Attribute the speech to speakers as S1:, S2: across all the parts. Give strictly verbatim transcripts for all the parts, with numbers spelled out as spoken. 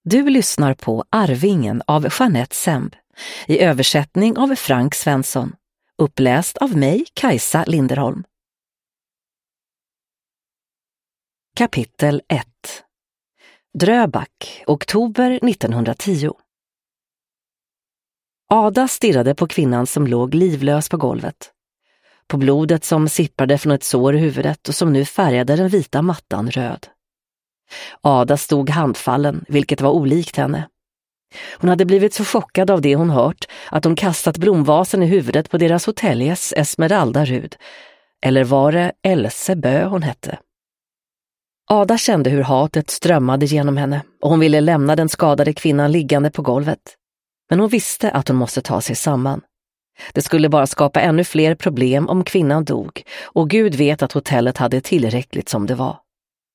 S1: Du lyssnar på Arvingen av Jeanette Semb, i översättning av Frank Svensson, uppläst av mig, Kajsa Linderholm. Kapitel ett. Dröbak, oktober nittonhundratio. Ada stirrade på kvinnan som låg livlös på golvet. På blodet som sipprade från ett sår i huvudet och som nu färgade den vita mattan röd. Ada stod handfallen, vilket var olikt henne. Hon hade blivit så chockad av det hon hört att hon kastat blomvasen i huvudet på deras hotellgäst Esmeralda Rud. Eller var det Else Bö hon hette? Ada kände hur hatet strömmade genom henne och hon ville lämna den skadade kvinnan liggande på golvet. Men hon visste att hon måste ta sig samman. Det skulle bara skapa ännu fler problem om kvinnan dog, och Gud vet att hotellet hade tillräckligt som det var.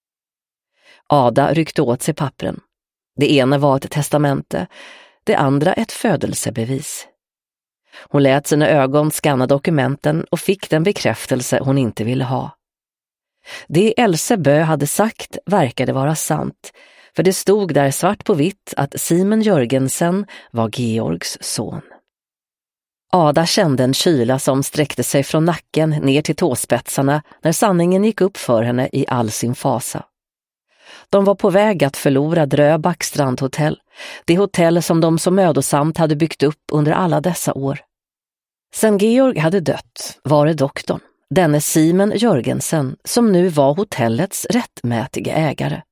S1: Ada ryckte åt sig pappren. Det ena var ett testamente, det andra ett födelsebevis. Hon lät sina ögon skanna dokumenten och fick den bekräftelse hon inte ville ha. Det Else Bö hade sagt verkade vara sant, för det stod där svart på vitt att Simon Jörgensen var Georgs son. Ada kände en kyla som sträckte sig från nacken ner till tåspetsarna när sanningen gick upp för henne i all sin fasa. De var på väg att förlora Dröbak strandhotell, det hotell som de så mödosamt hade byggt upp under alla dessa år. Sen Georg hade dött var det doktorn, denne Simon Jörgensen, som nu var hotellets rättmätiga ägare.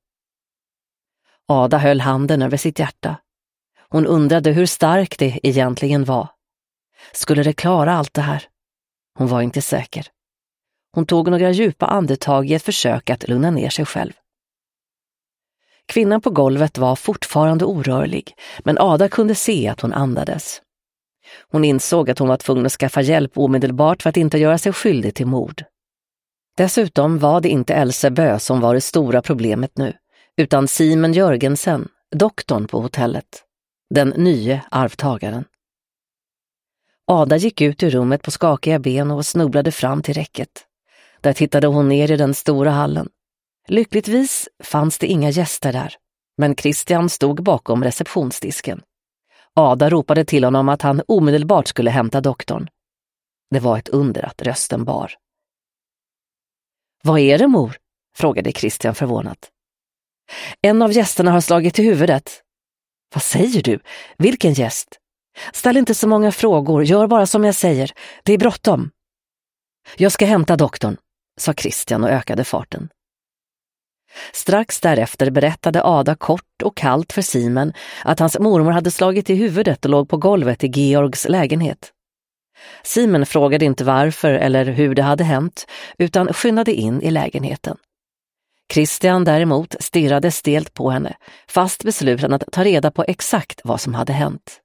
S1: Ada höll handen över sitt hjärta. Hon undrade hur stark det egentligen var. Skulle det klara allt det här? Hon var inte säker. Hon tog några djupa andetag i ett försök att lugna ner sig själv. Kvinnan på golvet var fortfarande orörlig, men Ada kunde se att hon andades. Hon insåg att hon var tvungen att skaffa hjälp omedelbart för att inte göra sig skyldig till mord. Dessutom var det inte Else Bö som var det stora problemet nu, utan Simon Jörgensen, doktorn på hotellet, den nye arvtagaren. Ada gick ut ur rummet på skakiga ben och snubblade fram till räcket. Där tittade hon ner i den stora hallen. Lyckligtvis fanns det inga gäster där, men Christian stod bakom receptionsdisken. Ada ropade till honom att han omedelbart skulle hämta doktorn. Det var ett under att rösten bar. Vad är det, mor? Frågade Christian förvånat. En av gästerna har slagit i huvudet. Vad säger du? Vilken gäst? Ställ inte så många frågor, gör bara som jag säger. Det är bråttom. Jag ska hämta doktorn, sa Christian och ökade farten. Strax därefter berättade Ada kort och kallt för Simon att hans mormor hade slagit i huvudet och låg på golvet i Georgs lägenhet. Simon frågade inte varför eller hur det hade hänt, utan skyndade in i lägenheten. Christian däremot stirrade stelt på henne, fast besluten att ta reda på exakt vad som hade hänt.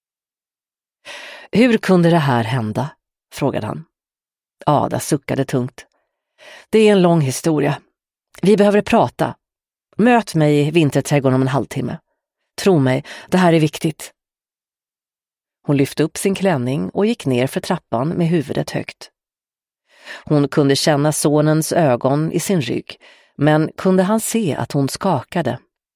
S1: Hur kunde det här hända? Frågade han. Ada suckade tungt. Det är en lång historia. Vi behöver prata. Möt mig i vinterträdgården om en halvtimme. Tro mig, det här är viktigt. Hon lyfte upp sin klänning och gick ner för trappan med huvudet högt. Hon kunde känna sonens ögon i sin rygg, men kunde han se att hon skakade?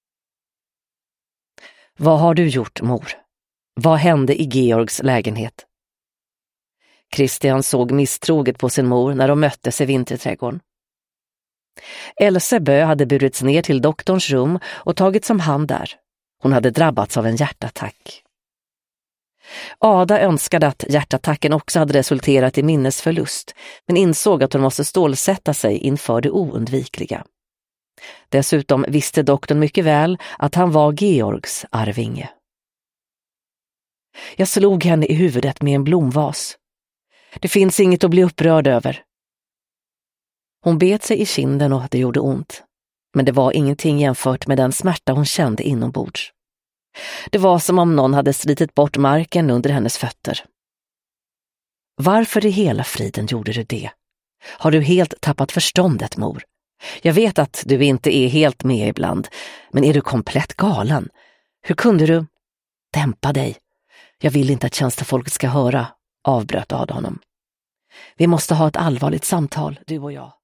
S1: Vad har du gjort, mor? Vad hände i Georgs lägenhet? Christian såg misstroget på sin mor när de möttes i vinterträdgården. Else Bö hade burits ner till doktorns rum och tagits om hand där. Hon hade drabbats av en hjärtattack. Ada önskade att hjärtattacken också hade resulterat i minnesförlust, men insåg att hon måste stålsätta sig inför det oundvikliga. Dessutom visste doktorn mycket väl att han var Georgs arvinge. Jag slog henne i huvudet med en blomvas. Det finns inget att bli upprörd över. Hon bet sig i kinden och det gjorde ont. Men det var ingenting jämfört med den smärta hon kände inombords. Det var som om någon hade slitit bort marken under hennes fötter. Varför i hela friden gjorde du det? Har du helt tappat förståndet, mor? Jag vet att du inte är helt med ibland, men är du komplett galen? Hur kunde du? Dämpa dig. Jag vill inte att tjänstefolk ska höra, avbröt Ada honom. Vi måste ha ett allvarligt samtal, du och jag.